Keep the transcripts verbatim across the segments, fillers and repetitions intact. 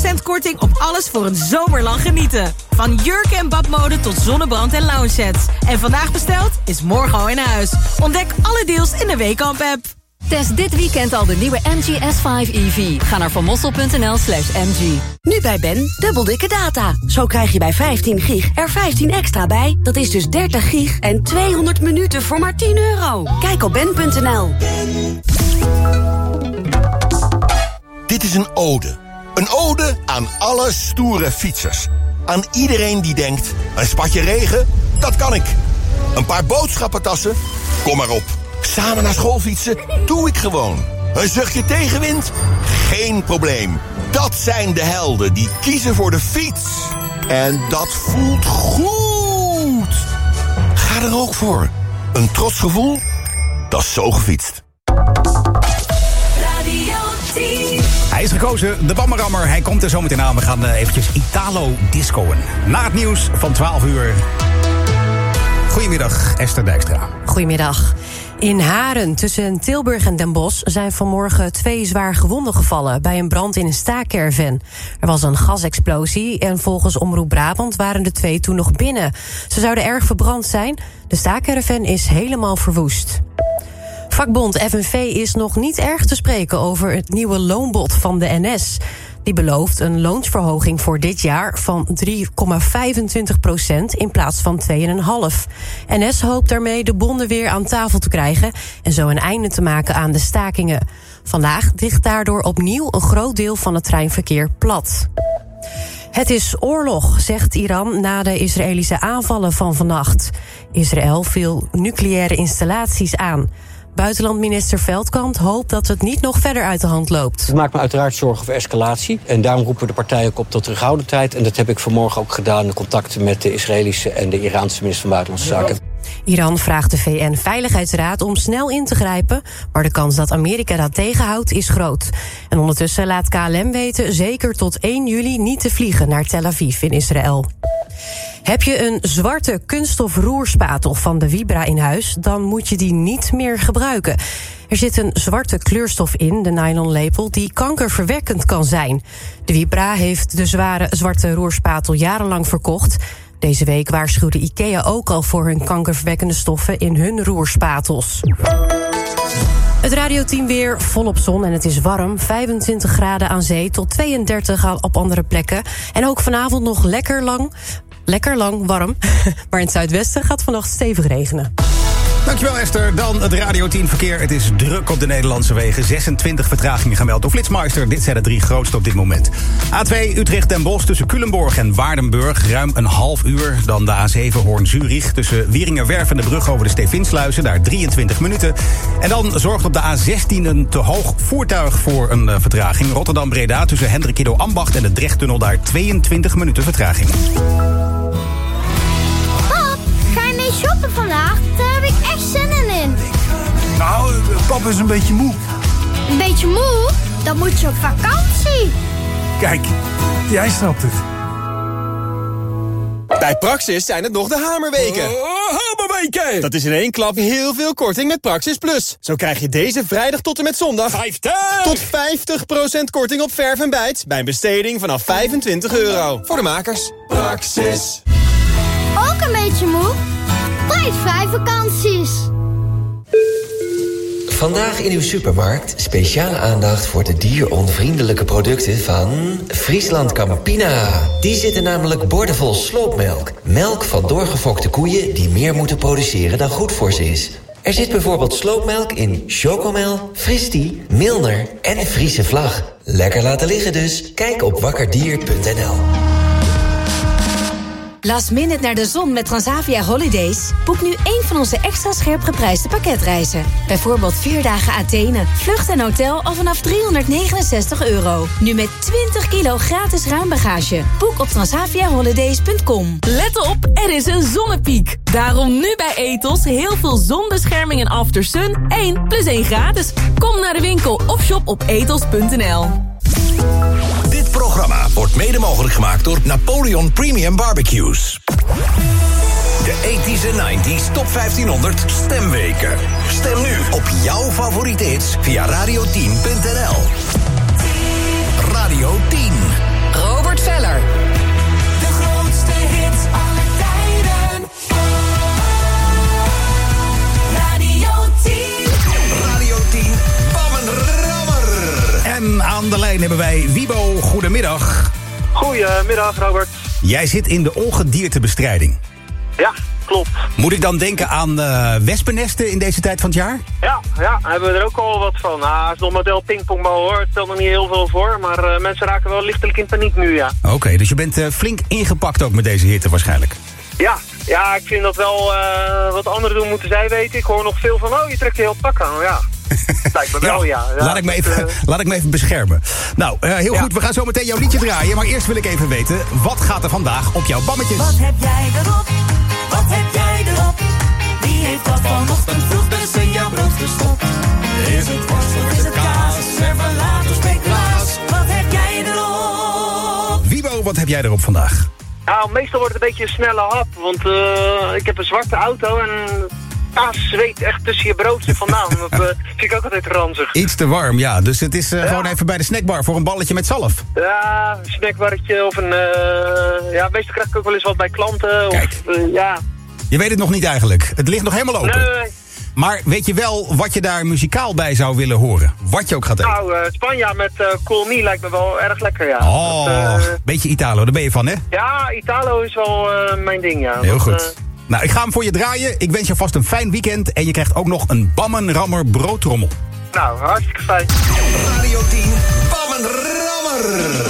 procent korting op alles voor een zomerlang genieten. Van jurken en badmode tot zonnebrand en lounge-sets. En vandaag besteld is morgen al in huis. Ontdek alle deals in de Weekamp-app. Test dit weekend al de nieuwe M G S vijf E V. Ga naar vanmossel.nl slash mg. Nu bij Ben, dubbel dikke data. Zo krijg je bij vijftien gig er vijftien extra bij. Dat is dus dertig gig en tweehonderd minuten voor maar tien euro. Kijk op ben punt n l. Dit is een ode. Een ode aan alle stoere fietsers. Aan iedereen die denkt, een spatje regen, dat kan ik. Een paar boodschappentassen, kom maar op. Samen naar school fietsen, doe ik gewoon. Een zuchtje tegenwind? Geen probleem. Dat zijn de helden die kiezen voor de fiets. En dat voelt goed. Ga er ook voor. Een trots gevoel? Dat is zo gefietst. Radio tien. Hij is gekozen, de Bammerammer. Hij komt er zo meteen aan. We gaan uh, eventjes Italo-discoen. Na het nieuws van twaalf uur. Goedemiddag, Esther Dijkstra. Goedemiddag. In Haren, tussen Tilburg en Den Bosch, zijn vanmorgen twee zwaar gewonden gevallen bij een brand in een staakerven. Er was een gasexplosie en volgens Omroep Brabant waren de twee toen nog binnen. Ze zouden erg verbrand zijn. De staakerven is helemaal verwoest. Vakbond F N V is nog niet erg te spreken over het nieuwe loonbod van de N S. Die belooft een loonsverhoging voor dit jaar van drie komma vijfentwintig procent in plaats van twee komma vijf. N S hoopt daarmee de bonden weer aan tafel te krijgen en zo een einde te maken aan de stakingen. Vandaag ligt daardoor opnieuw een groot deel van het treinverkeer plat. Het is oorlog, zegt Iran na de Israëlische aanvallen van vannacht. Israël viel nucleaire installaties aan. Buitenlandminister Veldkamp hoopt dat het niet nog verder uit de hand loopt. Het maakt me uiteraard zorgen over escalatie. En daarom roepen we de partijen ook op tot terughoudendheid. En dat heb ik vanmorgen ook gedaan in contacten met de Israëlische en de Iraanse minister van Buitenlandse Zaken. Iran vraagt de V N-veiligheidsraad om snel in te grijpen, maar de kans dat Amerika dat tegenhoudt is groot. En ondertussen laat K L M weten zeker tot één juli niet te vliegen naar Tel Aviv in Israël. Heb je een zwarte kunststof roerspatel van de Vibra in huis, dan moet je die niet meer gebruiken. Er zit een zwarte kleurstof in, de nylonlepel, die kankerverwekkend kan zijn. De Vibra heeft de zware zwarte roerspatel jarenlang verkocht. Deze week waarschuwde IKEA ook al voor hun kankerverwekkende stoffen in hun roerspatels. Het radioteam weer volop zon en het is warm. vijfentwintig graden aan zee tot tweeëndertig op andere plekken. En ook vanavond nog lekker lang, lekker lang warm. Maar in het zuidwesten gaat vannacht stevig regenen. Dankjewel Esther. Dan het Radio tien verkeer. Het is druk op de Nederlandse wegen. zesentwintig vertragingen gemeld door Flitsmeister. Dit zijn de drie grootste op dit moment. A twee Utrecht-Den Bosch tussen Culemborg en Waardenburg. Ruim een half uur. Dan de A zeven Hoorn-Zurich tussen Wieringerwerf en de brug over de Stevinsluizen. Daar drieëntwintig minuten. En dan zorgt op de A zestien een te hoog voertuig voor een uh, vertraging. Rotterdam-Breda tussen Hendrikido-Ambacht en de Drechttunnel. Daar tweeëntwintig minuten vertraging. Pap, ga je mee shoppen vandaag? Daar heb ik echt zin in. Nou, pap is een beetje moe. Een beetje moe? Dan moet je op vakantie. Kijk, jij snapt het. Bij Praxis zijn het nog de hamerweken. Uh, hamerweken! Dat is in één klap heel veel korting met Praxis Plus. Zo krijg je deze vrijdag tot en met zondag vijftig tot vijftig procent korting op verf en bijt bij een besteding vanaf vijfentwintig euro. Voor de makers. Praxis. Ook een beetje moe? Prijsvrij vakanties. Vandaag in uw supermarkt speciale aandacht voor de dieronvriendelijke producten van Friesland Campina. Die zitten namelijk boordevol sloopmelk. Melk van doorgefokte koeien die meer moeten produceren dan goed voor ze is. Er zit bijvoorbeeld sloopmelk in Chocomel, Fristie, Milner en Friese Vlag. Lekker laten liggen dus. Kijk op wakkerdier punt n l. Last minute naar de zon met Transavia Holidays? Boek nu één van onze extra scherp geprijsde pakketreizen. Bijvoorbeeld vier dagen Athene, vlucht en hotel al vanaf driehonderdnegenenzestig euro. Nu met twintig kilo gratis ruimbagage. Boek op transavia holidays punt com. Let op, er is een zonnepiek. Daarom nu bij Ethos heel veel zonbescherming en aftersun. één plus één gratis. Kom naar de winkel of shop op ethos punt n l. Dit programma wordt mede mogelijk gemaakt door Napoleon Premium Barbecues. De tachtiger en negentiger Top vijftienhonderd Stemweken. Stem nu op jouw favoriete hits via radio tien punt n l. Radio tien. hebben wij Wibo. Goedemiddag. Goedemiddag, Robert. Jij zit in de ongediertebestrijding. Ja, klopt. Moet ik dan denken aan uh, wespennesten in deze tijd van het jaar? Ja, ja, hebben we er ook al wat van. Nou, het is nog model pingpongbal hoor. Het stelt nog niet heel veel voor, maar uh, mensen raken wel lichtelijk in paniek nu, ja. Oké, okay, dus je bent uh, flink ingepakt ook met deze hitte waarschijnlijk. Ja, ja, ik vind dat wel uh, wat anderen doen moeten zij weten. Ik hoor nog veel van, oh, je trekt je heel pak aan. Ja, lijkt me wel, ja. ja. Laat, ik me even, uh... laat ik me even beschermen. Nou, uh, heel ja. goed, we gaan zo meteen jouw liedje draaien. Maar eerst wil ik even weten, wat gaat er vandaag op jouw bammetjes? Wat heb jij erop? Wat heb jij erop? Wie heeft dat vanochtend vroeg dus in jouw brood gestopt? Is het worst of is het kaas? Servelaat of speculaas? Wat heb jij erop? Wibo, wat heb jij erop vandaag? Nou, meestal wordt het een beetje een snelle hap. Want uh, ik heb een zwarte auto en kaas zweet echt tussen je broodje vandaan. Dat uh, vind ik ook altijd ranzig. Iets te warm, ja. Dus het is uh, ja. gewoon even bij de snackbar voor een balletje met zalf. Ja, een snackbarretje of een... Uh, ja, meestal krijg ik ook wel eens wat bij klanten. Kijk. Of, uh, ja. Je weet het nog niet eigenlijk. Het ligt nog helemaal open. Nee. Maar weet je wel wat je daar muzikaal bij zou willen horen? Wat je ook gaat eten? Nou, uh, Spanja met uh, Call Me lijkt me wel erg lekker, ja. Oh, dat, uh, beetje Italo, daar ben je van, hè? Ja, Italo is wel uh, mijn ding, ja. Heel dat, goed. Uh... Nou, ik ga hem voor je draaien. Ik wens je vast een fijn weekend. En je krijgt ook nog een Bammenrammer broodtrommel. Nou, hartstikke fijn. Radio tien, Bammenrammer.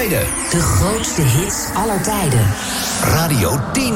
tijden. De grootste hits aller tijden. Radio tien.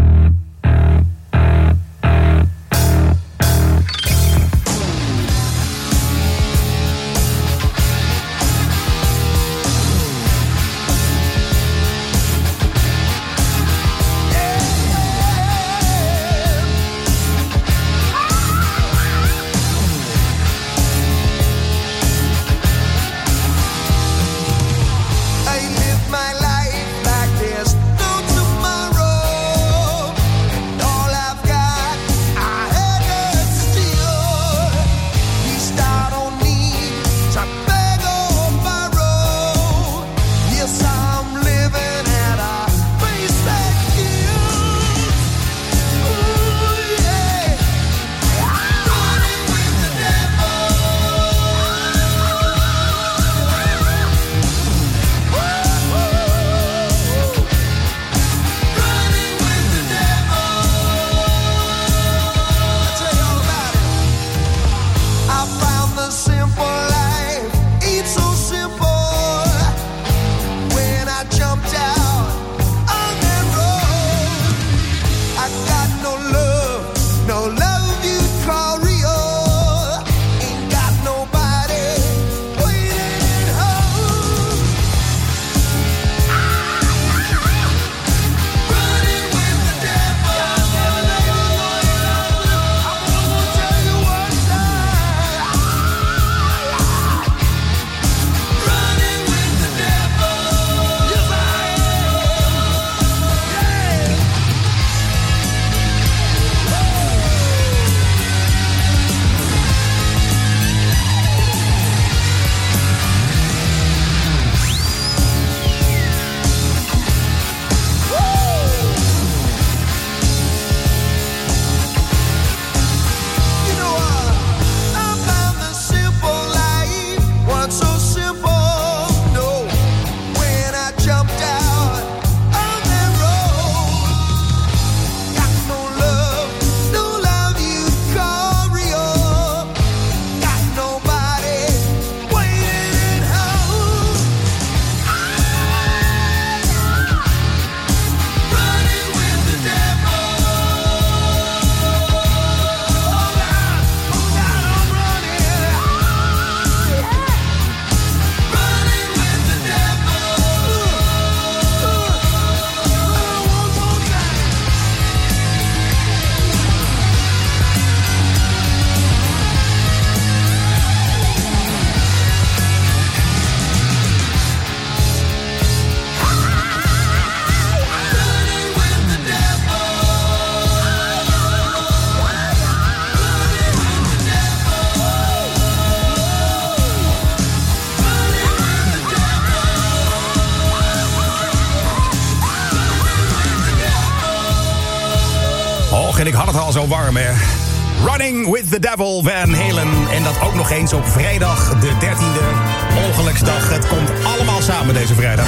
En ik had het al zo warm, hè. Running with the Devil, Van Halen. En dat ook nog eens op vrijdag, de dertiende, ongeluksdag. Het komt allemaal samen deze vrijdag.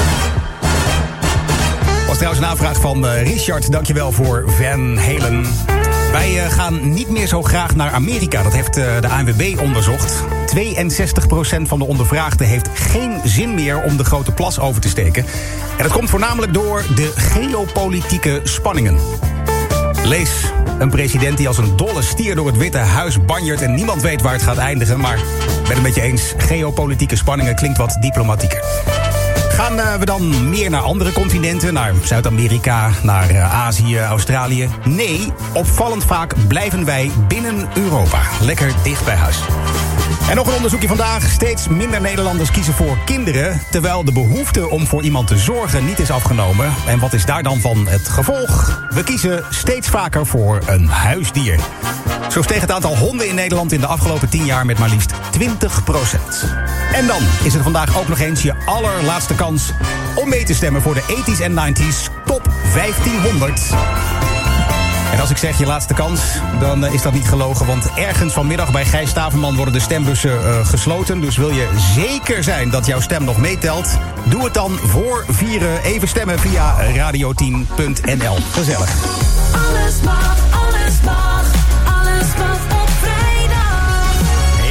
Was trouwens een aanvraag van uh, Richard. Dankjewel voor Van Halen. Wij uh, gaan niet meer zo graag naar Amerika. Dat heeft uh, de A N W B onderzocht. tweeënzestig procent van de ondervraagden heeft geen zin meer om de Grote Plas over te steken. En dat komt voornamelijk door de geopolitieke spanningen. Lees een president die als een dolle stier door het Witte Huis banjert en niemand weet waar het gaat eindigen. Maar ik ben het met je eens, geopolitieke spanningen klinkt wat diplomatieker. Gaan uh, we dan meer naar andere continenten, naar Zuid-Amerika, naar uh, Azië, Australië? Nee, opvallend vaak blijven wij binnen Europa. Lekker dicht bij huis. En nog een onderzoekje vandaag. Steeds minder Nederlanders kiezen voor kinderen, terwijl de behoefte om voor iemand te zorgen niet is afgenomen. En wat is daar dan van het gevolg? We kiezen steeds vaker voor een huisdier. Zo steeg het aantal honden in Nederland in de afgelopen tien jaar met maar liefst twintig procent. En dan is het vandaag ook nog eens je allerlaatste kans om mee te stemmen voor de tachtiger en negentiger Top vijftienhonderd. En als ik zeg je laatste kans, dan uh, is dat niet gelogen. Want ergens vanmiddag bij Gijs Staverman worden de stembussen uh, gesloten. Dus wil je zeker zijn dat jouw stem nog meetelt? Doe het dan voor vieren. Even stemmen via radio tien punt n l. Gezellig. Alles mag, alles mag, alles mag op vrijdag. Ja,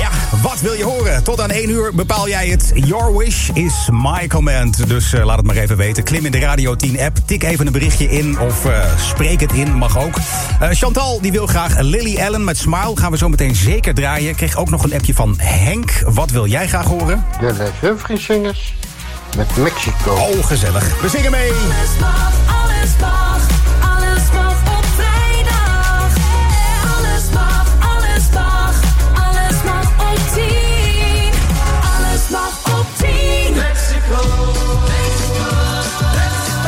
Wat wil je horen? Tot aan één uur bepaal jij het. Your wish is my command. Dus uh, laat het maar even weten. Klim in de Radio tien app. Tik even een berichtje in of uh, spreek het in. Mag ook. Uh, Chantal die wil graag Lily Allen met Smile. Gaan we zo meteen zeker draaien. Ik kreeg ook nog een appje van Henk. Wat wil jij graag horen? De Les Humphries-zingers met Mexico. Oh, gezellig. We zingen mee. Alles mag, alles mag, alles mag op vrijdag. Alles mag, alles mag, alles mag op tien. Alles mag op tien. Mexico, Mexico, Mexico.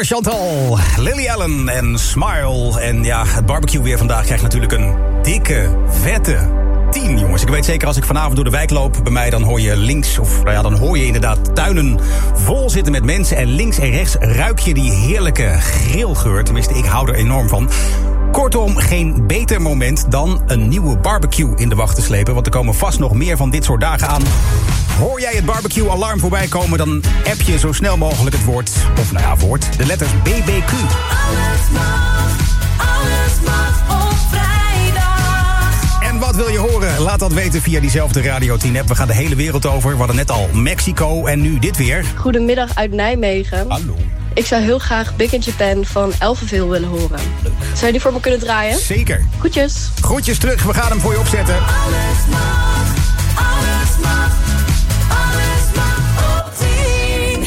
voor Chantal, Lily Allen en Smile. En ja, het barbecue weer vandaag krijgt natuurlijk een dikke, vette tien, jongens. Ik weet zeker, als ik vanavond door de wijk loop bij mij, dan hoor je links, of nou ja, dan hoor je inderdaad tuinen vol zitten met mensen. En links en rechts ruik je die heerlijke grillgeur. Tenminste, ik hou er enorm van. Kortom, geen beter moment dan een nieuwe barbecue in de wacht te slepen. Want er komen vast nog meer van dit soort dagen aan. Hoor jij het barbecue-alarm voorbij komen, dan app je zo snel mogelijk het woord, of nou ja, woord, de letters B B Q. Alles mag, alles mag op vrijdag. En wat wil je horen? Laat dat weten via diezelfde Radio tien app. We gaan de hele wereld over. We hadden net al Mexico en nu dit weer. Goedemiddag uit Nijmegen. Hallo. Ik zou heel graag Big in Japan van Elvenveel willen horen. Leuk. Zou je die voor me kunnen draaien? Zeker. Groetjes. Groetjes terug, we gaan hem voor je opzetten. Alles mag, alles mag, alles mag op tien.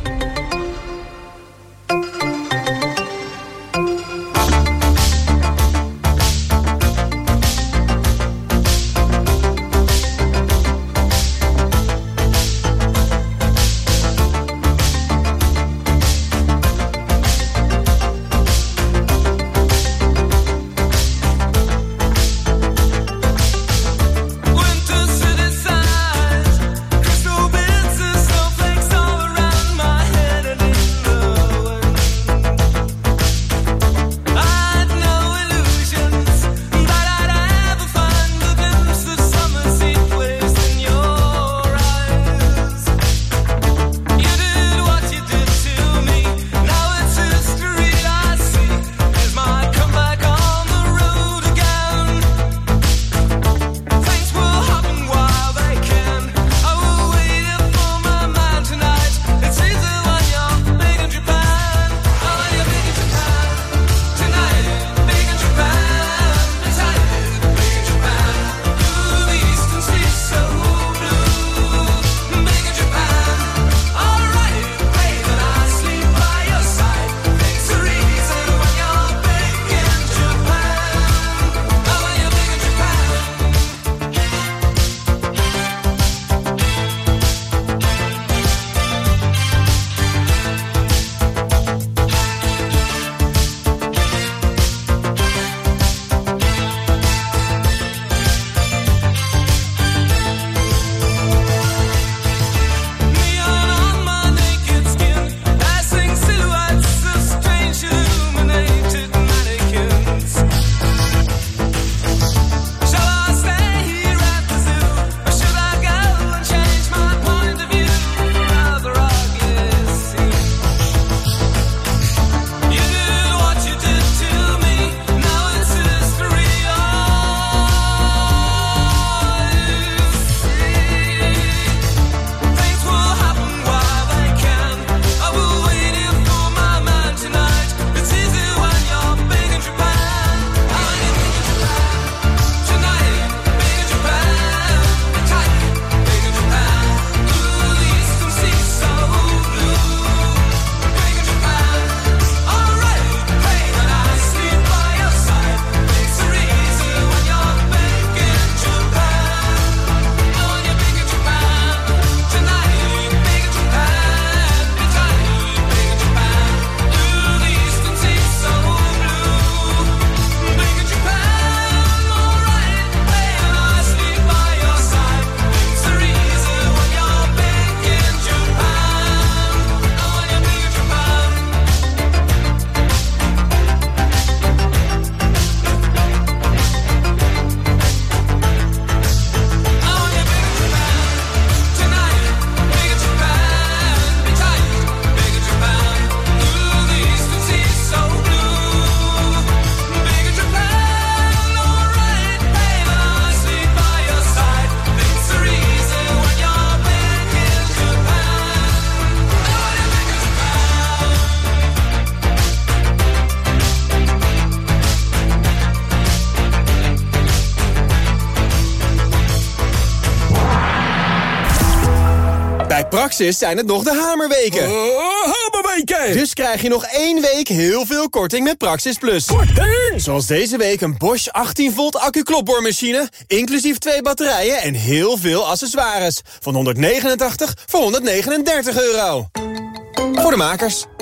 Bij Praxis zijn het nog de hamerweken. Oh, hamerweken! Dus krijg je nog één week heel veel korting met Praxis Plus. Korting! Zoals deze week een Bosch achttien volt accu-klopboormachine, inclusief twee batterijen en heel veel accessoires. Van honderdnegenentachtig voor honderdnegenendertig euro. Voor de makers.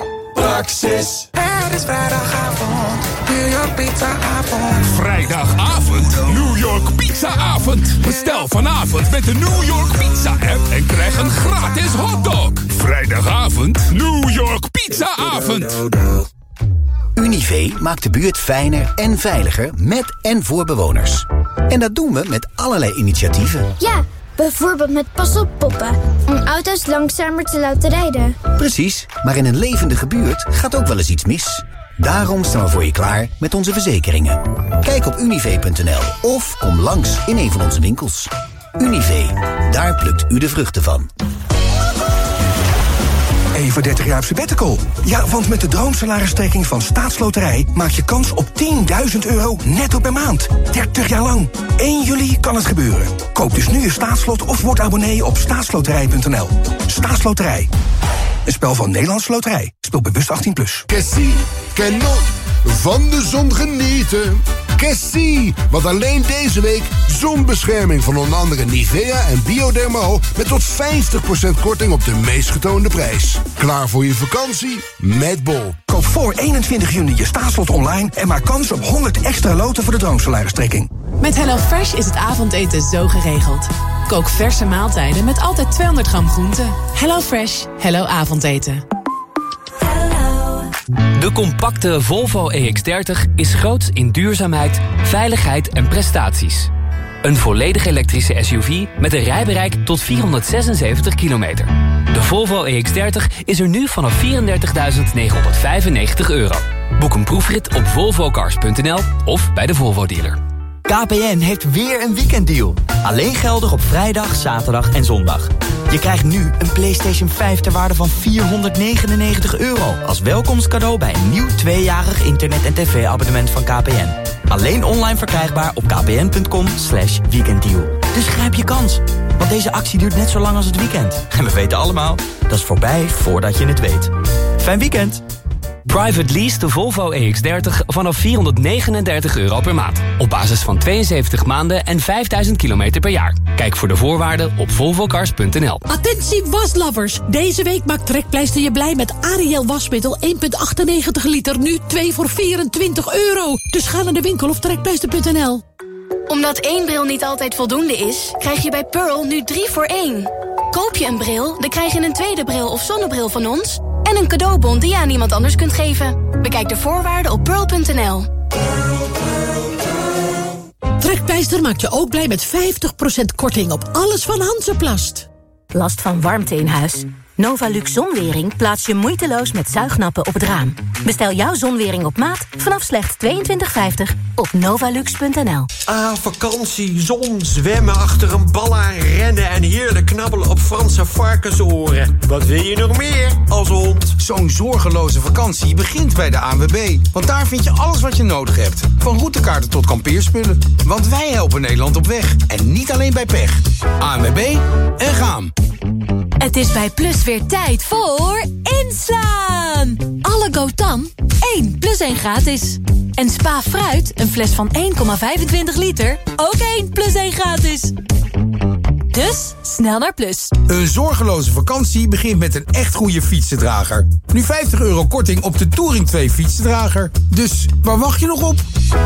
Praxis. Het is vrijdagavond, New York pizzaavond. Vrijdagavond, New York pizzaavond. Bestel vanavond met de New York Pizza app en krijg een gratis hotdog. Vrijdagavond, New York pizzaavond. Univé maakt de buurt fijner en veiliger met en voor bewoners. En dat doen we met allerlei initiatieven. Ja, bijvoorbeeld met pas op poppen. Om auto's langzamer te laten rijden. Precies, maar in een levendige buurt gaat ook wel eens iets mis. Daarom staan we voor je klaar met onze verzekeringen. Kijk op univé punt n l of kom langs in een van onze winkels. Univé, daar plukt u de vruchten van. Even dertig jaar op sabbatical. Ja, want met de droomsalaristrekking van Staatsloterij maak je kans op tienduizend euro netto per maand. dertig jaar lang. één juli kan het gebeuren. Koop dus nu je staatslot of word abonnee op staatsloterij punt n l. Staatsloterij. Een spel van Nederlandse Loterij. Speel bewust achttien plus. Cassie, cannot van de zon genieten. Cassie, want alleen deze week zonbescherming van onder andere Nivea en Biodermal met tot vijftig procent korting op de meest getoonde prijs. Klaar voor je vakantie met Bol. Koop voor eenentwintig juni je staatslot online en maak kans op honderd extra loten voor de droomsalaristrekking. Met HelloFresh is het avondeten zo geregeld. Kook verse maaltijden met altijd tweehonderd gram groente. HelloFresh, hello avondeten. De compacte Volvo E X dertig is groots in duurzaamheid, veiligheid en prestaties. Een volledig elektrische S U V met een rijbereik tot vierhonderdzesenzeventig kilometer. De Volvo E X dertig is er nu vanaf vierendertigduizend negenhonderdvijfennegentig euro. Boek een proefrit op volvo cars punt n l of bij de Volvo dealer. K P N heeft weer een weekenddeal. Alleen geldig op vrijdag, zaterdag en zondag. Je krijgt nu een PlayStation vijf ter waarde van vierhonderdnegenennegentig euro... als welkomstcadeau bij een nieuw tweejarig internet- en tv-abonnement van K P N. Alleen online verkrijgbaar op kpn punt com slash weekenddeal. Dus grijp je kans, want deze actie duurt net zo lang als het weekend. En we weten allemaal, dat is voorbij voordat je het weet. Fijn weekend! Private lease de Volvo E X dertig vanaf vierhonderdnegenendertig euro per maand. Op basis van tweeënzeventig maanden en vijfduizend kilometer per jaar. Kijk voor de voorwaarden op volvo cars punt n l. Attentie waslovers! Deze week maakt Trekpleister je blij met Ariel wasmiddel één komma achtennegentig liter. Nu twee voor vierentwintig euro. Dus ga naar de winkel of trekpleister punt n l. Omdat één bril niet altijd voldoende is, krijg je bij Pearl nu drie voor één. Koop je een bril, dan krijg je een tweede bril of zonnebril van ons... en een cadeaubon die je aan iemand anders kunt geven. Bekijk de voorwaarden op pearl punt n l. Trekpleister maakt je ook blij met vijftig procent korting op alles van Hansaplast. Last van warmte in huis? Novalux Zonwering plaats je moeiteloos met zuignappen op het raam. Bestel jouw zonwering op maat vanaf slechts tweeëntwintig vijftig op novalux punt n l. Ah, vakantie, zon, zwemmen achter een bal aan, rennen en heerlijk knabbelen op Franse varkensoren. Wat wil je nog meer als hond? Zo'n zorgeloze vakantie begint bij de A N W B. Want daar vind je alles wat je nodig hebt. Van routekaarten tot kampeerspullen. Want wij helpen Nederland op weg. En niet alleen bij pech. A N W B en gaan. Het is bij Plus weer tijd voor inslaan. Alle Gotan, één plus één gratis. En Spa Fruit, een fles van één komma vijfentwintig liter, ook één plus één gratis. Dus, snel naar Plus. Een zorgeloze vakantie begint met een echt goede fietsendrager. Nu vijftig euro korting op de Touring twee fietsendrager. Dus, waar wacht je nog op?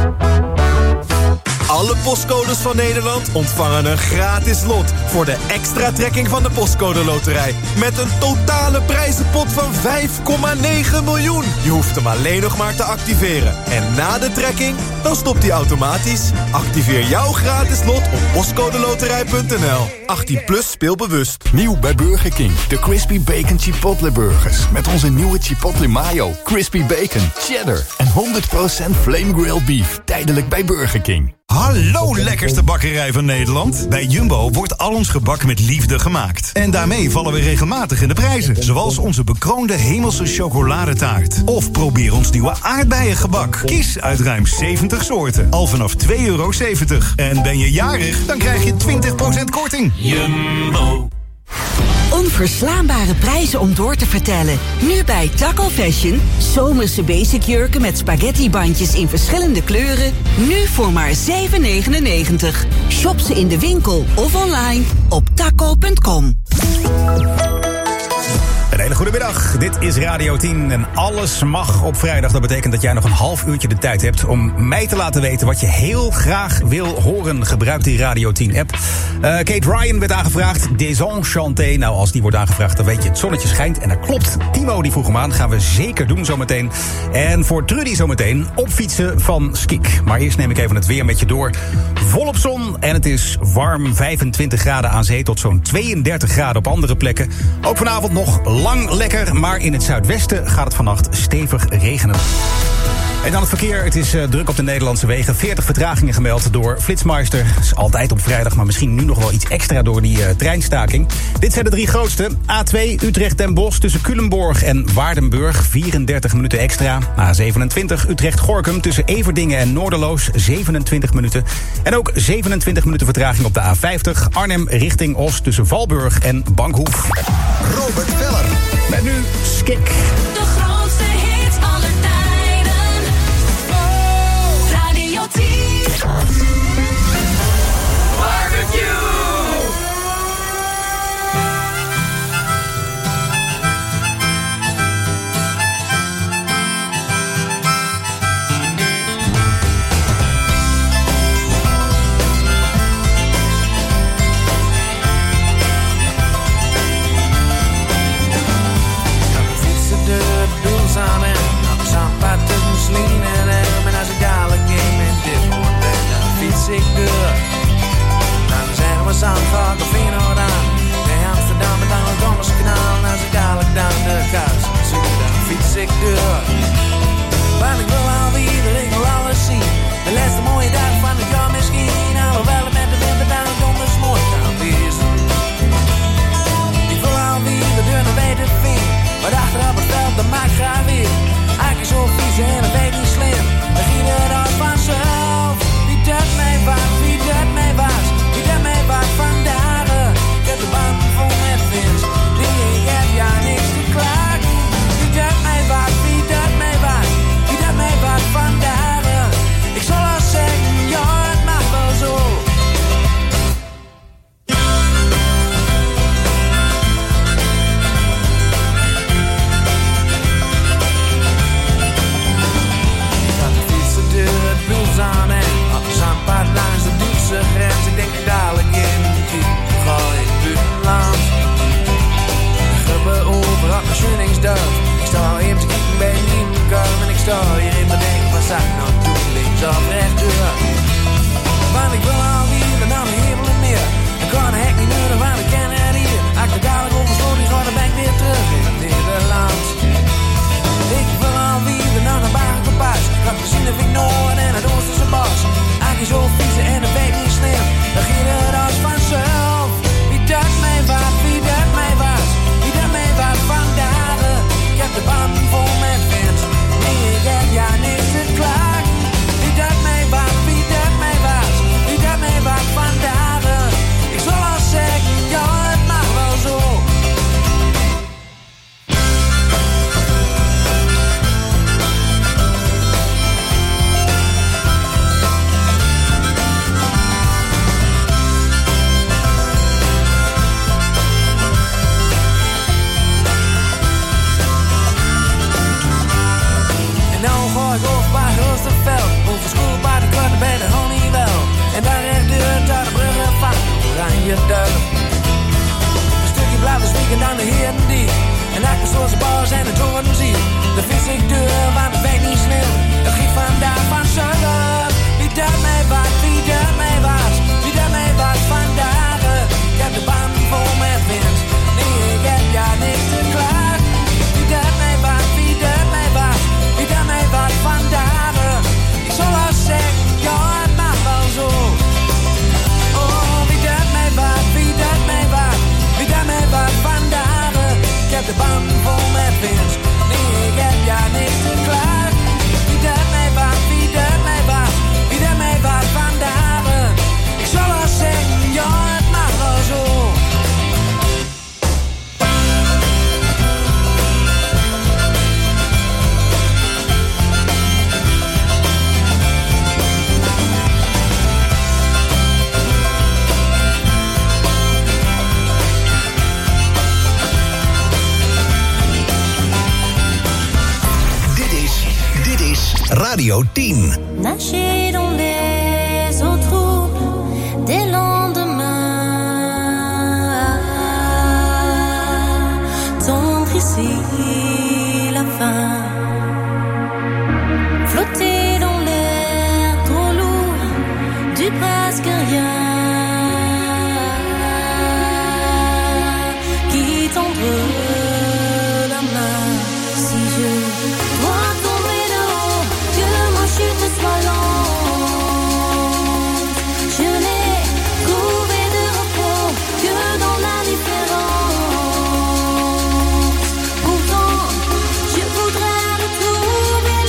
Alle postcodes van Nederland ontvangen een gratis lot voor de extra trekking van de Postcode Loterij. Met een totale prijzenpot van vijf komma negen miljoen. Je hoeft hem alleen nog maar te activeren. En na de trekking, dan stopt hij automatisch. Activeer jouw gratis lot op postcodeloterij punt n l. achttien plus, speel bewust. Nieuw bij Burger King. De Crispy Bacon Chipotle Burgers. Met onze nieuwe Chipotle Mayo, Crispy Bacon, Cheddar en honderd procent Flame Grilled Beef. Tijdelijk bij Burger King. Hallo lekkerste bakkerij van Nederland. Bij Jumbo wordt al ons gebak met liefde gemaakt. En daarmee vallen we regelmatig in de prijzen. Zoals onze bekroonde hemelse chocoladetaart. Of probeer ons nieuwe aardbeiengebak. Kies uit ruim zeventig soorten. Al vanaf twee euro zeventig. En ben je jarig, dan krijg je twintig procent korting. Jumbo. Onverslaanbare prijzen om door te vertellen. Nu bij Taco Fashion. Zomerse basic jurken met spaghettibandjes in verschillende kleuren. Nu voor maar zeven negenennegentig. Shop ze in de winkel of online op taco punt com. Een hele goede middag. vrijdag. Dit is Radio tien en alles mag op vrijdag. Dat betekent dat jij nog een half uurtje de tijd hebt om mij te laten weten wat je heel graag wil horen. Gebruik die Radio tien-app. Uh, Kate Ryan werd aangevraagd. Désenchanté. Nou, als die wordt aangevraagd, dan weet je het zonnetje schijnt. En dat klopt. Timo die vroeg hem aan. Gaan we zeker doen zometeen. En voor Trudy zometeen opfietsen van Skik. Maar eerst neem ik even het weer met je door. Volop zon en het is warm. vijfentwintig graden aan zee tot zo'n tweeëndertig graden op andere plekken. Ook vanavond nog lang lekker, maar in het zuidwesten gaat het vannacht stevig regenen. En dan het verkeer. Het is uh, druk op de Nederlandse wegen. veertig vertragingen gemeld door Flitsmeister. Dat is altijd op vrijdag, maar misschien nu nog wel iets extra door die uh, treinstaking. Dit zijn de drie grootste. A twee Utrecht-Den Bosch tussen Culemborg en Waardenburg. vierendertig minuten extra. A zevenentwintig Utrecht-Gorkum tussen Everdingen en Noorderloos. zevenentwintig minuten. En ook zevenentwintig minuten vertraging op de A vijftig. Arnhem richting Os tussen Valburg en Bankhoef. Robert Veller. Met nu Skik. De grootste hits aller tijden. Radio tien. Barbecue. Samen, samen tussen Sleen en hem. En als ik dadelijk in mijn dit wordt, dan fiets ik door. Dan zeggen we Zandvoort of Feyenoord aan. Nee, Amsterdam en dan het Donderskanaal. En als ik dadelijk dan de kous zoek, dan fiets ik door. Want ik wil alweer, ik wil alles zien. De laatste mooie dag van het jaar misschien. Alhoewel het met de winter dan het donders mooi kan wezen. Ik wil alweer de deur naar beter vinden. Maar achterop het veld, dat maakt graag weer. Eigenlijk zo vies en dat weet niet slim. Dan ging het als vanzelf. Wie dat mij was, wie dat mij was. Wie dat mij was vandaag. Ik heb de band vol met vins. Die ik heb ja niks te klagen. Wie dat mij was, wie dat mij was. Wie dat mij was vandaag. Ik zal al zeggen, ja het mag wel zo. Aan en op de zandpad langs de Duitse grens. Ik denk dadelijk in de kiek, ga ik buitenland. De grubben over op mijn schunningsdag. Ik sta even te kijken bij een nieuwkom. En ik sta hier in mijn denken van zak nou doen, links of rechtdoor. Want ik wil alweer en dan een hemel en meer. Ik kan de hek niet nodig, want ik ken het hier. Als ik dadelijk oversloot, ik ga dan ben ik weer terug in Nederland. Ik wil alweer en dan een bagenpas. Ik had gezien de Vink Noord en het Oosterse bos. Eigenlijk zo fietsen en het weet niet slim. Dan ging het als vanzelf. Wie dat mij was, wie dat mij was. Wie dat mij was vandaag. Ik heb de band vol met vins. Nee, ik heb ja niks te klagen. Wie dat mij was, wie dat mij was. Wie dat mij was vandaag. Ik zal al zeggen, ja het mag wel zo. Over school bij de korte bij de Honeywell. En daar recht deur daar de bruggen van Oranje Duif. Een stukje blijven zwieken dan de heren die. En achter zoals de bars en de toren zien. De vis ik deur, want het weet niet slim. Dat giet vandaag van Zuiden. Wie dat mij was, wie dat mij was. Wie dat mij was vandaag. Ik heb de band vol met wind. Nee, ik heb ja niks te klaar. Wie dat mij was, wie dat mij was. Wie dat mij was vandaag. Ik zal al zeggen, ja het mag wel zo. Oh, wie dat mij was, wie dat mij was. Wie dat mij was vandaag. Ik heb de band vol met wind. Nee, ik heb ja niks te klaar. Wie dat mij was, wie dat mij was. Wie dat mij was vandaag. Ik zal al zeggen, ja het mag wel zo. Radio tien. Nager dans les eaux troubles des lendemains, tendre ici la fin, flotter dans l'air trop lourd du presque rien, qui tendre la main. Si je dois tomber de haut, que ma chute soit lente, je n'ai trouvé de repos que dans l'indifférence. Pourtant, je voudrais retrouver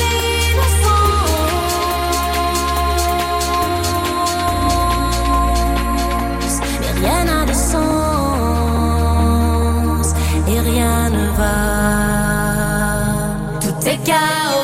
l'innocence. Mais rien n'a de sens et rien ne va. Tout est chaos.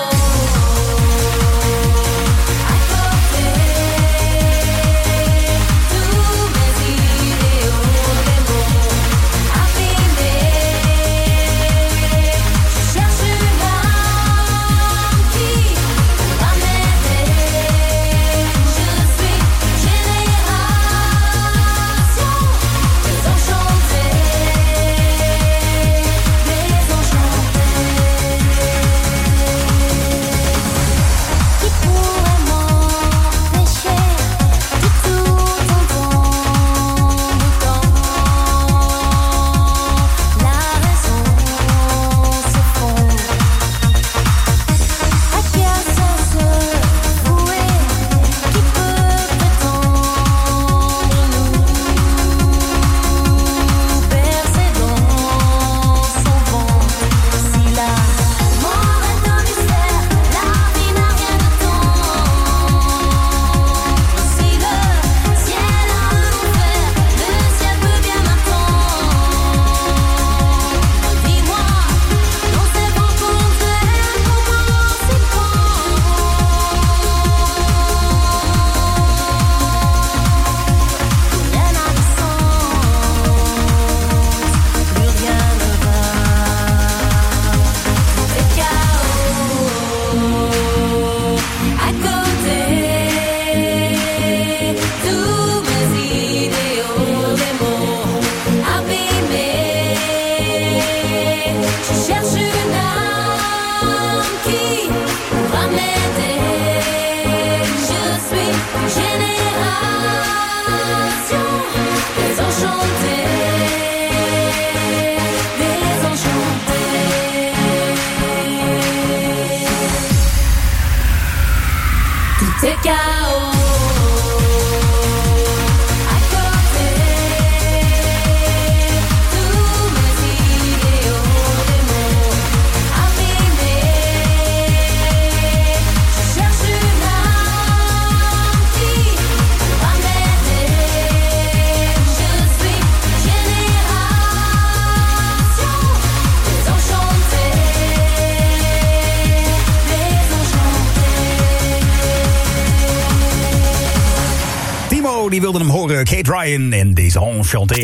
Die wilde hem horen, Kate Ryan en deze Enchanté.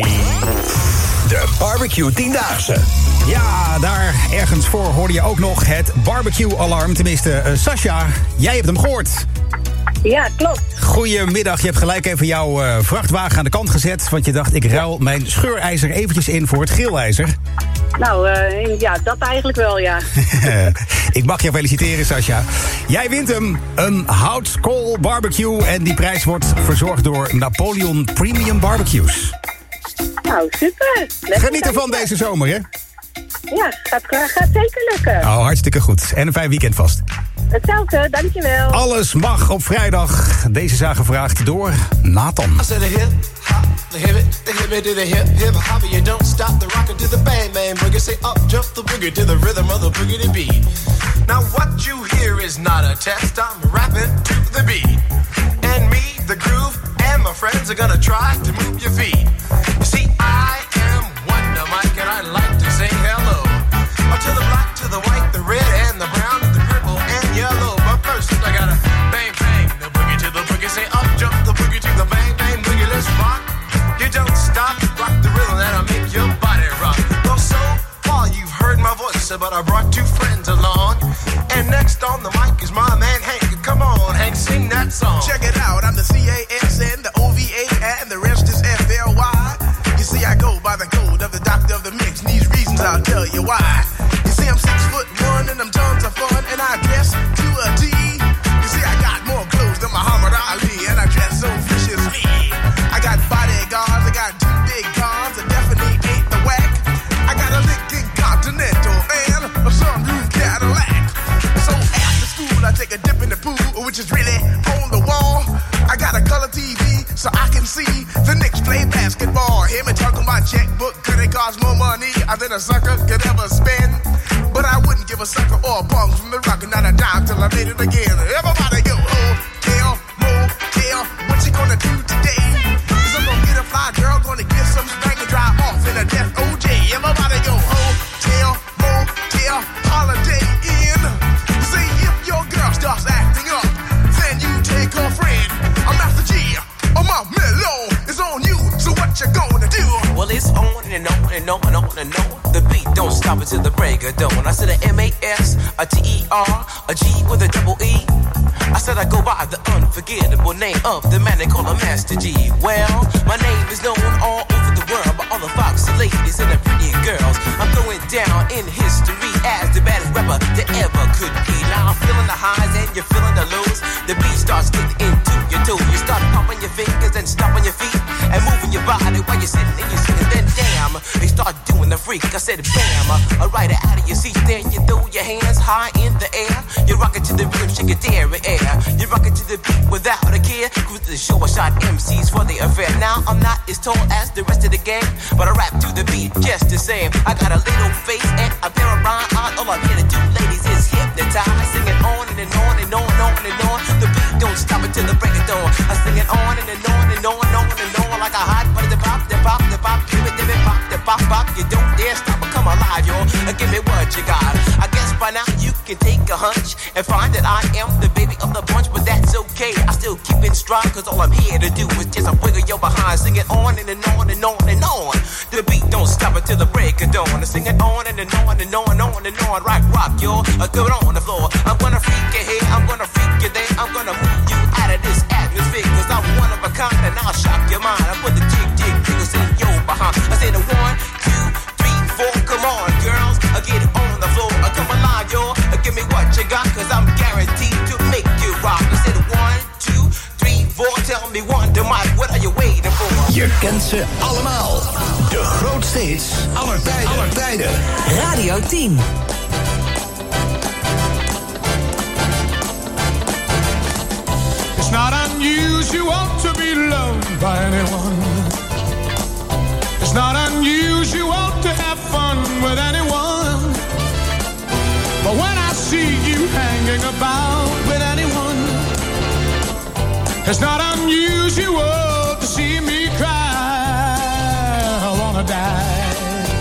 De barbecue tiendaagse. Ja, daar ergens voor hoorde je ook nog het barbecue-alarm. Tenminste, uh, Sascha, jij hebt hem gehoord. Ja, klopt. Goedemiddag, je hebt gelijk even jouw uh, vrachtwagen aan de kant gezet. Want je dacht, ik ruil mijn scheurijzer eventjes in voor het grillijzer. Nou, uh, ja, dat eigenlijk wel, ja. Ik mag je feliciteren, Sascha. Jij wint hem, een houtskool barbecue. En die prijs wordt verzorgd door Napoleon Premium Barbecues. Nou, super. Lekker. Geniet ervan deze zomer, hè? Ja, gaat, gaat zeker lukken. Oh, hartstikke goed. En een fijn weekend vast. Hetzelfde, dankjewel. Alles mag op vrijdag. Deze zaak gevraagd door Nathan. The hip it, the hip it to the hip, hip hopper, you don't stop the rocker to the bang bang boogie. Say up jump the boogie to the rhythm of the boogie to beat. Now what you hear is not a test, I'm rapping to the beat. And me, the groove, and my friends are gonna try to move your feet. You see, I am Wonder Mike and I like to say hello. To the black, to the white, the red, and the brown, the purple, and yellow. But first I gotta bang bang the boogie to the boogie. Say up jump the boogie to the bang bang boogie, let's rock. You don't stop, rock the rhythm that'll make your body rock. Well, so far you've heard my voice, but I brought two friends along. And next on the mic is my man Hank. Come on, Hank, sing that song. Check it out, I'm the C A S N, the O V A, and the rest is F L Y. You see, I go by the code of the doctor of the mix, and these reasons I'll tell you why. You see, I'm six foot one, and I'm tons of fun, and I dress to a T. You see, I got more clothes than Muhammad Ali, and I dress so viciously. I got bodyguards, I got two big cars, I definitely ain't the whack. I got a Lincoln Continental and a sunroof Cadillac. So after school, I take a dip in the pool, which is really on the wall. I got a color T V so I can see the Knicks play basketball. Hear me talking about checkbook, could it cost more money than a sucker could ever spend? But I wouldn't give a sucker or a punk from the rock and not a dime till I made it again. Everybody go, hotel, motel, what you gonna do today? Cause I'm gonna get a fly girl, gonna get some spank and drive off in a death O J. Everybody go, hotel, motel, holiday in. See if your girl starts acting up, then you take her friend. I'm Master G, I'm out mellow, it's on you, so what you gonna do? Well, it's on and on and on and on and on. The beat don't stop until the break of dawn. I said a M A S, a T E R, a G with a double E. I said I go by the unforgettable name of the man they call a Master G. Well, my name is known all over the world by all the foxy ladies and the pretty girls. I'm going down in history as the baddest rapper that ever could be. Now I'm feeling the highs and you're feeling the lows. The beat starts getting into your toes. You start popping your fingers and stomping your feet and moving your body while you're sitting and you're sitting. Then damn, they start doing the freak. I said bam, I ride it out of your seat. Then you throw your hands high in the air. You rock it to the rhythm, shake it there in air. You rock it to the beat without a care. Cruise to the show, I shot M Cs for the affair. Now I'm not as tall as the rest of the gang, but I rap to the beat just the same. I got a little face and a pair of rhyme eyes. All I'm here to do, ladies, is hypnotize. Sing it on and, and on and on and on and on. The beat don't stop until the break of dawn. I sing it on and, and on and on and on and on like a hot butter. The pop, the pop, the pop, give it, give it, pop, the pop, pop. You don't dare stop or come alive, y'all. Give me what you got. I guess by now you can take a hunch and find that I am the baby of the bunch, but that's okay. I still keep it strong, cause all I'm here to do is just a wiggle your behind. Sing it on and, and on and on and on. The beat don't stop until the break of dawn. I sing it on and, and on and on and on and on. Rock, rock, y'all. I go on the floor. I'm gonna freak you here, I'm gonna freak you there. I'm gonna move you out of this atmosphere, cause I'm one of a kind and I'll shock your mind. I put the jig, jig, jiggles in your behind. I say the one, two, three, four. Come on, girls. I get it on the floor. I come alive, y'all. Give me what you got, cause I'm guaranteed to make you rock. I said one, two, three, four. Tell me one, to Mike, what are you waiting for? Je kent ze allemaal. De grootste hits aller tijden. Aller tijden. Radio tien. It's not unusual to be loved by anyone. It's not unusual to have fun with anyone. But when I see you hanging about with anyone, it's not unusual to see me cry. I wanna die.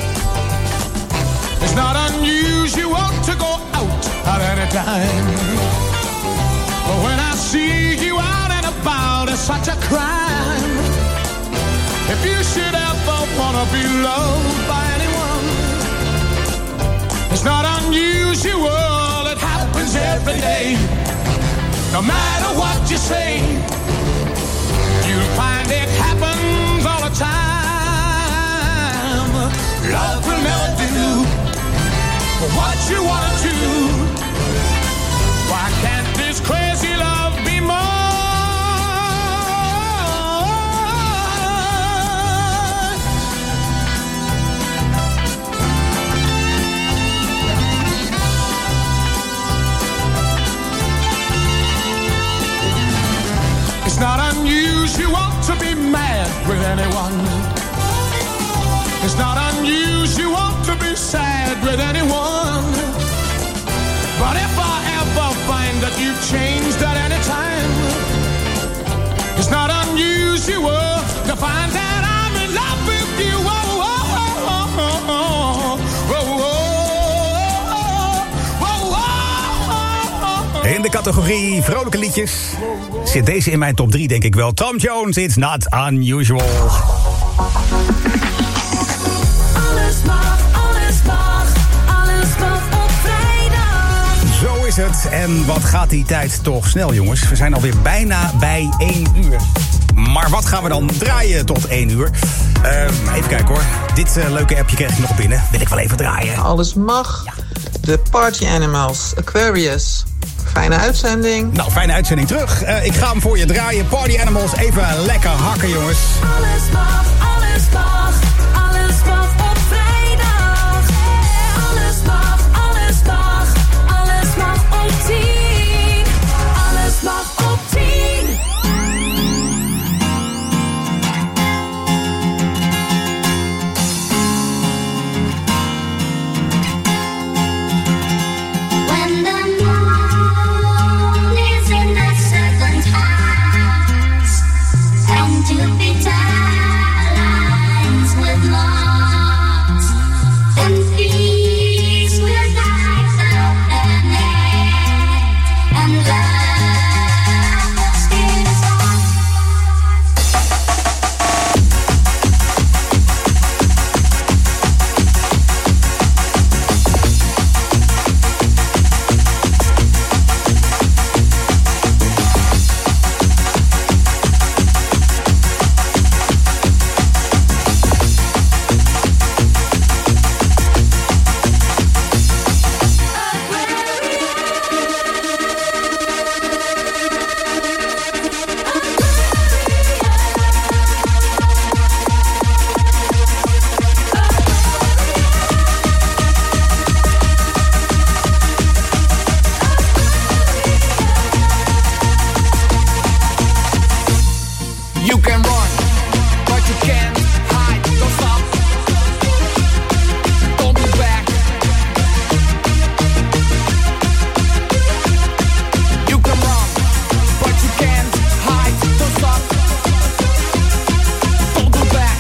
It's not unusual to go out at any time. But when I see you out and about, it's such a crime. If you should ever wanna be loved by anyone, it's not unusual, it happens every day. No matter what you say, you'll find it happens all the time. Love will never do what you wanna do. Why can't this crazy love be more? It's not unusual to be mad with anyone. It's not unusual to be sad with anyone. But if I ever find that you've changed at any time, it's not unusual to find that I'm in love with you. Oh, oh, oh, oh, oh, oh, oh, oh. In de categorie vrolijke liedjes zit deze in mijn top drie, denk ik wel. Tom Jones, It's Not Unusual. Alles mag, alles mag, alles mag op vrijdag. Zo is het. het. En wat gaat die tijd toch snel, jongens. We zijn alweer bijna bij één uur. Maar wat gaan we dan draaien tot één uur? Uh, even kijken hoor. Dit uh, leuke appje kreeg ik nog binnen. Wil ik wel even draaien. Alles mag. Ja. De Party Animals, Aquarius. Fijne uitzending. Nou, fijne uitzending terug. Uh, ik ga hem voor je draaien. Party Animals, even lekker hakken, jongens. Alles mag, alles mag. Alles mag op vrijdag. Alles mag, alles mag. Alles mag op tien. Alles mag op tien. When the moon is in the seventh house, and Jupiter aligns with Mars, and peace will guide the planet, and love will steer us on. You can run, but you can't hide. Don't stop. Don't look back. You can run, but you can't hide. Don't stop. Don't look back.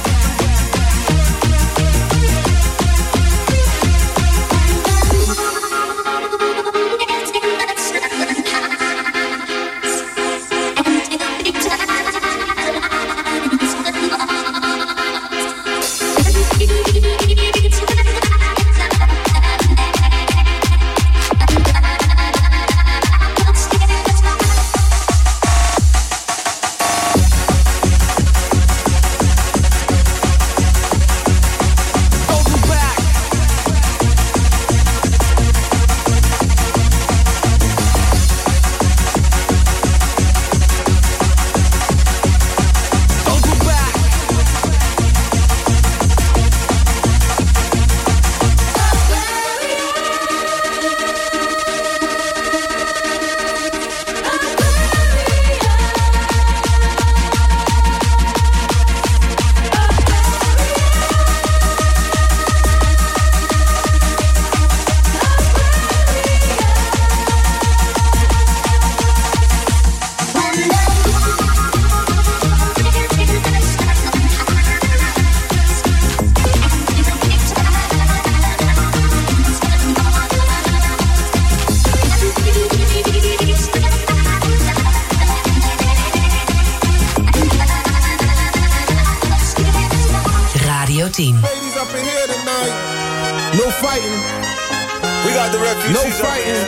Radio tien. Ladies up in here tonight. No fighting. We got the refugees. No fighting.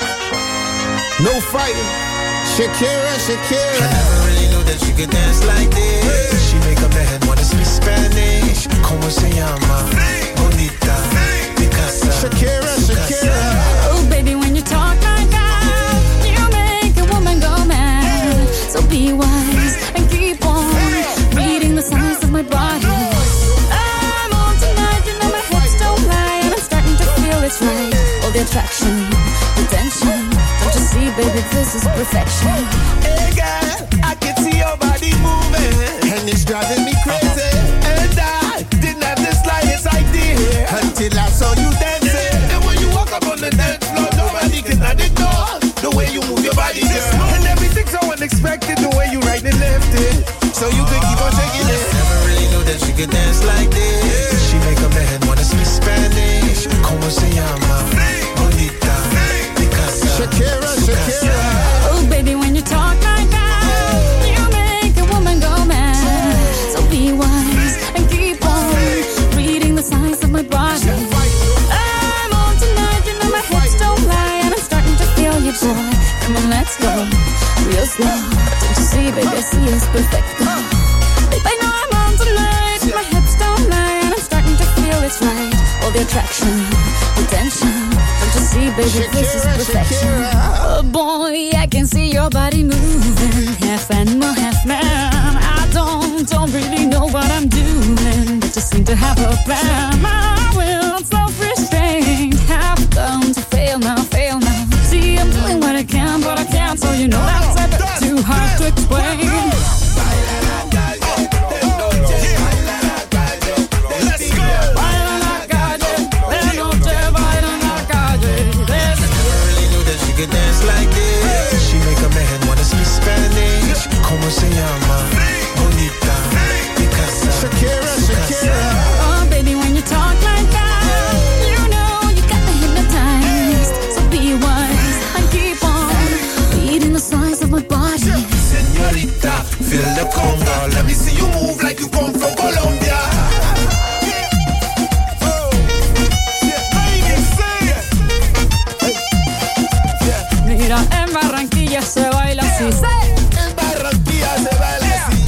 No fighting. Shakira, Shakira. I never really knew that she could dance like this. Hey. She make a man wanna speak Spanish. Como se llama? Bonita. Picasa. Shakira, Shakira. Oh, baby, when you talk like that, you make a woman go mad. So be wise and keep on reading the signs of my body. I'm on tonight, you know my hips don't lie, and I'm starting to feel it's right. All the attraction, the tension. Don't you see, baby, this is perfection. Hey, girl, I can see your body moving, and it's driving me crazy. And I didn't have the slightest idea until I saw you dancing. And when you walk up on the dance floor, nobody can ignore the way you move your body, girl. And everything's so unexpected, the way you right and left it. So you can keep on shaking it. Never really knew that she could dance like this. She make a man wanna speak Spanish. Como se llama? Bonita. Picasa. Shakira, Shakira. Oh, baby, when you talk like that, you make a woman go mad. So be wise and keep on reading the signs of my body. I'm on tonight, you know my hips don't lie, and I'm starting to feel you boy, come on, let's go. Real slow, don't you see, baby, I see it's perfect. Babe, I know I'm on tonight. My hips don't lie, and I'm starting to feel it's right. All the attraction, the tension. Don't you see, baby, this is perfection. Oh boy, I can see your body moving, half animal, half man. I don't, don't really know what I'm doing, but just seem to have a plan. My will, self-restraint, have come to fail now, fail now. See, I'm doing what I can, but I can't, so you know that's a bit too hard to explain. Could dance like this. She make a man wanna speak Spanish. Como se llama? Bonita. Picasa. Shakira, Shakira. Oh, baby, when you talk like that, you know you got me hypnotized. So be wise and keep on beating the size of my body. Señorita, feel the conga. Let me see you move like you come from Colombia. Mira, en Barranquilla se baila así. En Barranquilla se baila así.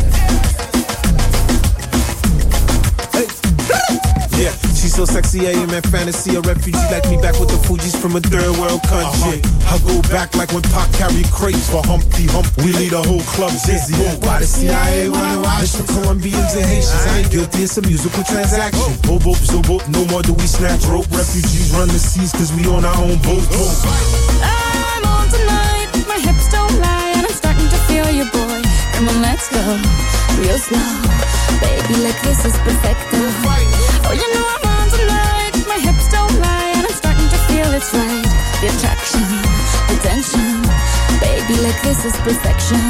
Hey. Yeah, she's so sexy, I am in fantasy. A refugee like me back with the Fugees from a third world country. Uh-huh. I go back like when Pac carried crates for Humpty Hump. We lead a whole club dizzy. Why the C I A wanna watch? It's the Colombians and Haitians. I ain't guilty, it's a musical transaction. Bobo, zobo, no more do we snatch rope. Refugees run the seas cause we on our own boat. I'm on tonight, my hips don't lie, and I'm starting to feel you, boy. Come on, let's go, real slow. Baby, like this is perfect. Oh, you know I'm on tonight, my hips don't lie, and I'm starting to feel it's right. The attraction, the tension. Baby, like this is perfection.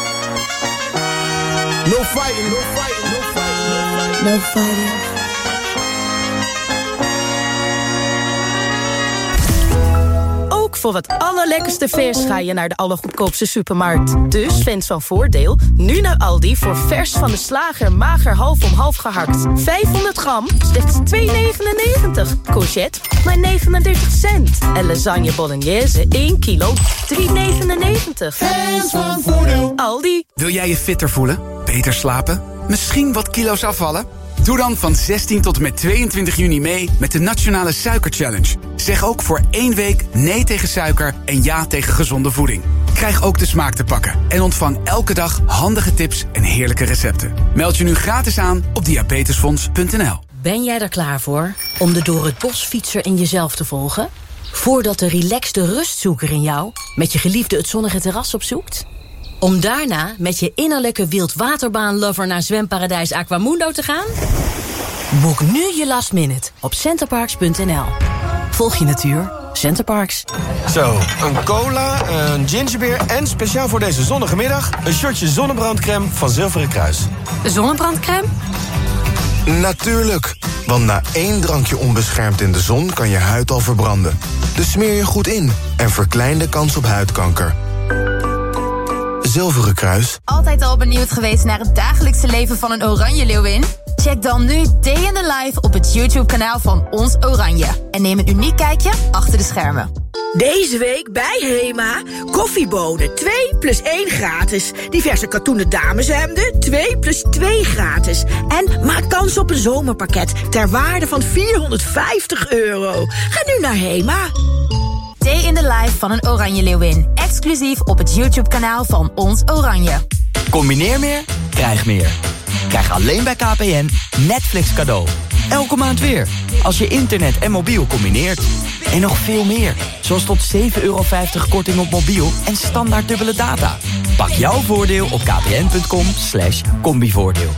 No fighting, no fighting, no fighting, no fighting. No fighting. Voor het allerlekkerste vers ga je naar de allergoedkoopste supermarkt. Dus fans van Voordeel, nu naar Aldi voor vers van de slager mager half om half gehakt. vijfhonderd gram, slechts twee negenennegentig. Courgette, maar negenendertig cent. En lasagne bolognese, één kilo, drie negenennegentig. Fans van Voordeel. Aldi. Wil jij je fitter voelen? Beter slapen? Misschien wat kilo's afvallen? Doe dan van zestien tot en met tweeëntwintig juni mee met de Nationale Suiker Challenge. Zeg ook voor één week nee tegen suiker en ja tegen gezonde voeding. Krijg ook de smaak te pakken en ontvang elke dag handige tips en heerlijke recepten. Meld je nu gratis aan op diabetesfonds punt n l. Ben jij er klaar voor om de door het bos fietser in jezelf te volgen? Voordat de relaxte rustzoeker in jou met je geliefde het zonnige terras opzoekt? Om daarna met je innerlijke wildwaterbaan-lover naar zwemparadijs Aquamundo te gaan? Boek nu je last minute op centerparks punt n l. Volg je natuur, Centerparks. Zo, een cola, een gingerbeer en speciaal voor deze zonnige middag een shotje zonnebrandcrème van Zilveren Kruis. Zonnebrandcrème? Natuurlijk, want na één drankje onbeschermd in de zon kan je huid al verbranden. Dus smeer je goed in en verklein de kans op huidkanker. Zilveren Kruis. Altijd al benieuwd geweest naar het dagelijkse leven van een oranje leeuwin? Check dan nu Day in the Life op het YouTube-kanaal van Ons Oranje. En neem een uniek kijkje achter de schermen. Deze week bij Hema koffiebonen twee plus één gratis. Diverse katoenen dameshemden twee plus twee gratis. En maak kans op een zomerpakket ter waarde van vierhonderdvijftig euro. Ga nu naar Hema. Day in the Life van een oranje leeuwin. Exclusief op het YouTube-kanaal van Ons Oranje. Combineer meer, krijg meer. Krijg alleen bij K P N Netflix cadeau. Elke maand weer, als je internet en mobiel combineert. En nog veel meer, zoals tot zeven euro vijftig korting op mobiel en standaard dubbele data. Pak jouw voordeel op kpn punt com slash combivoordeel.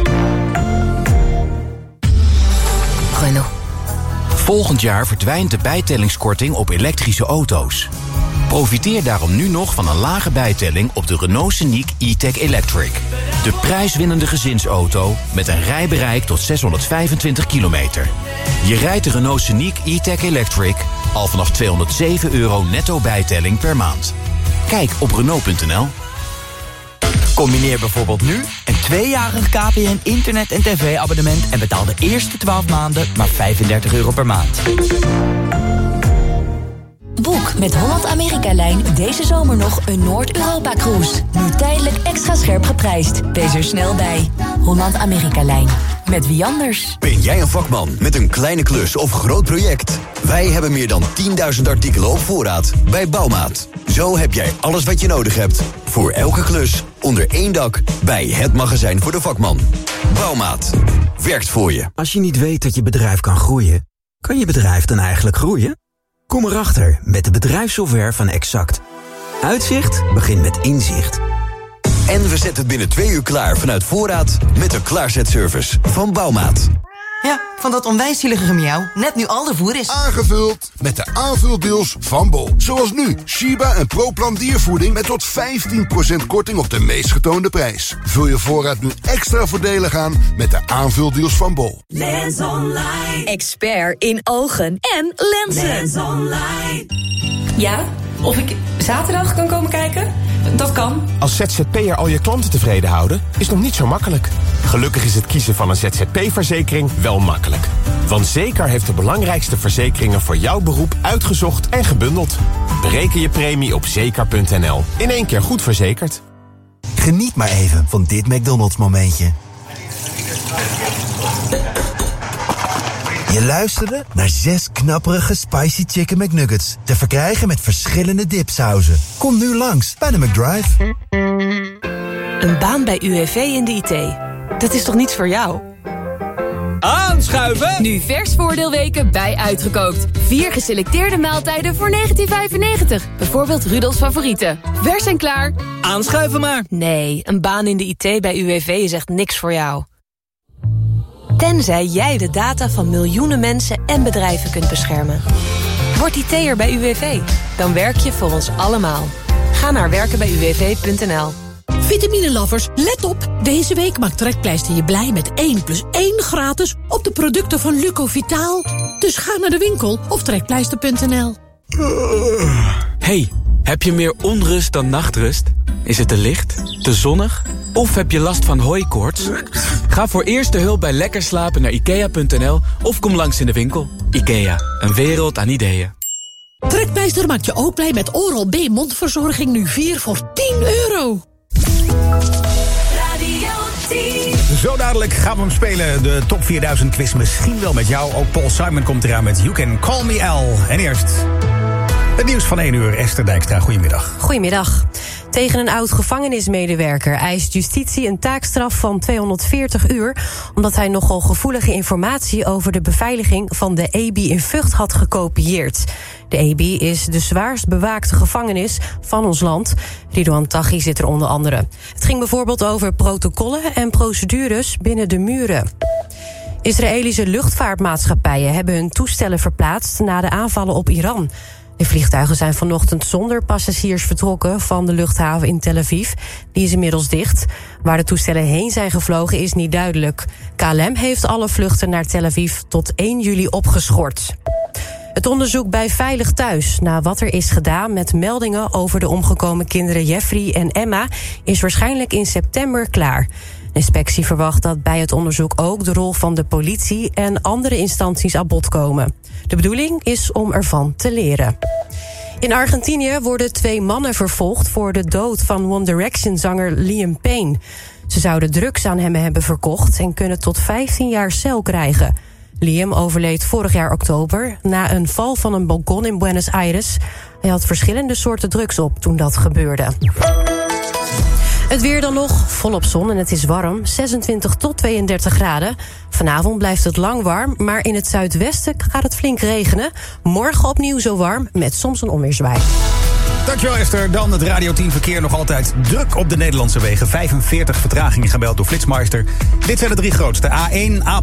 Renault. Volgend jaar verdwijnt de bijtellingskorting op elektrische auto's. Profiteer daarom nu nog van een lage bijtelling op de Renault Scenic E-Tech Electric. De prijswinnende gezinsauto met een rijbereik tot zeshonderdvijfentwintig kilometer. Je rijdt de Renault Scenic E-Tech Electric al vanaf tweehonderdzeven euro netto bijtelling per maand. Kijk op Renault punt n l. Combineer bijvoorbeeld nu een tweejarig K P N internet- en tv-abonnement... en betaal de eerste twaalf maanden maar vijfendertig euro per maand. Boek Boek met Holland-Amerika-lijn deze zomer nog een Noord-Europa-cruise. Nu tijdelijk extra scherp geprijsd. Wees er snel bij. Holland-Amerika-lijn. Met wie anders? Ben jij een vakman met een kleine klus of groot project? Wij hebben meer dan tienduizend artikelen op voorraad bij Bouwmaat. Zo heb jij alles wat je nodig hebt. Voor elke klus, onder één dak, bij het magazijn voor de vakman. Bouwmaat. Werkt voor je. Als je niet weet dat je bedrijf kan groeien, kan je bedrijf dan eigenlijk groeien? Kom erachter met de bedrijfssoftware van Exact. Uitzicht begint met inzicht. En we zetten het binnen twee uur klaar vanuit voorraad met de klaarzetservice van Bouwmaat. Ja, van dat onwijs zielige gemiauw. Net nu al de voer is. Aangevuld met de aanvuldeals van Bol. Zoals nu, Shiba en ProPlan diervoeding met tot vijftien procent korting op de meest getoonde prijs. Vul je voorraad nu extra voordelig aan met de aanvuldeals van Bol. Lens Online. Expert in ogen en lenzen. Lens Online. Ja, of ik zaterdag kan komen kijken? Dat kan. Als Z Z P'er al je klanten tevreden houden, is nog niet zo makkelijk. Gelukkig is het kiezen van een Z Z P-verzekering wel makkelijk. Want Zeker heeft de belangrijkste verzekeringen voor jouw beroep uitgezocht en gebundeld. Bereken je premie op zeker punt n l. In één keer goed verzekerd. Geniet maar even van dit McDonald's momentje. Je luisterde naar zes knapperige Spicy Chicken McNuggets. Te verkrijgen met verschillende dipsauzen. Kom nu langs bij de McDrive. Een baan bij U W V in de I T. Dat is toch niets voor jou? Aanschuiven! Nu vers voordeelweken bij Uitgekookt. Vier geselecteerde maaltijden voor negentien vijfennegentig. Bijvoorbeeld Rudolfs favorieten. Vers en klaar. Aanschuiven maar. Nee, een baan in de I T bij U W V is echt niks voor jou. Tenzij jij de data van miljoenen mensen en bedrijven kunt beschermen. Word I T'er bij U W V. Dan werk je voor ons allemaal. Ga naar werken bij u w v punt n l. Vitamine-lovers, let op! Deze week maakt Trekpleister je blij met één plus één gratis op de producten van Lucovitaal. Dus ga naar de winkel of trekpleister punt n l. Hey, heb je meer onrust dan nachtrust? Is het te licht, te zonnig of heb je last van hooikoorts? Ga voor eerste hulp bij lekker slapen naar ikea punt n l of kom langs in de winkel. Ikea, een wereld aan ideeën. Trekpleister maakt je ook blij met Oral-B mondverzorging nu vier voor tien euro. Radio tien. Zo dadelijk gaan we hem spelen. De top vierduizend quiz misschien wel met jou. Ook Paul Simon komt eraan met You Can Call Me Al. En eerst het nieuws van één uur. Esther Dijkstra, goedemiddag. Goedemiddag. Tegen een oud-gevangenismedewerker eist justitie een taakstraf van tweehonderdveertig uur... omdat hij nogal gevoelige informatie over de beveiliging van de E B I in Vught had gekopieerd. De E B I is de zwaarst bewaakte gevangenis van ons land. Ridouan Taghi zit er onder andere. Het ging bijvoorbeeld over protocollen en procedures binnen de muren. Israëlische luchtvaartmaatschappijen hebben hun toestellen verplaatst na de aanvallen op Iran. De vliegtuigen zijn vanochtend zonder passagiers vertrokken van de luchthaven in Tel Aviv. Die is inmiddels dicht. Waar de toestellen heen zijn gevlogen is niet duidelijk. K L M heeft alle vluchten naar Tel Aviv tot één juli opgeschort. Het onderzoek bij Veilig Thuis naar wat er is gedaan met meldingen over de omgekomen kinderen Jeffrey en Emma is waarschijnlijk in september klaar. De inspectie verwacht dat bij het onderzoek ook de rol van de politie en andere instanties aan bod komen. De bedoeling is om ervan te leren. In Argentinië worden twee mannen vervolgd voor de dood van One Direction-zanger Liam Payne. Ze zouden drugs aan hem hebben verkocht en kunnen tot vijftien jaar cel krijgen. Liam overleed vorig jaar oktober na een val van een balkon in Buenos Aires. Hij had verschillende soorten drugs op toen dat gebeurde. Het weer dan nog, volop zon en het is warm, zesentwintig tot tweeëndertig graden. Vanavond blijft het lang warm, maar in het zuidwesten gaat het flink regenen. Morgen opnieuw zo warm, met soms een onweersbui. Dankjewel Esther. Dan het Radio tien verkeer nog altijd druk op de Nederlandse wegen. vijfenveertig vertragingen gebeld door Flitsmeister. Dit zijn de drie grootste. A één, A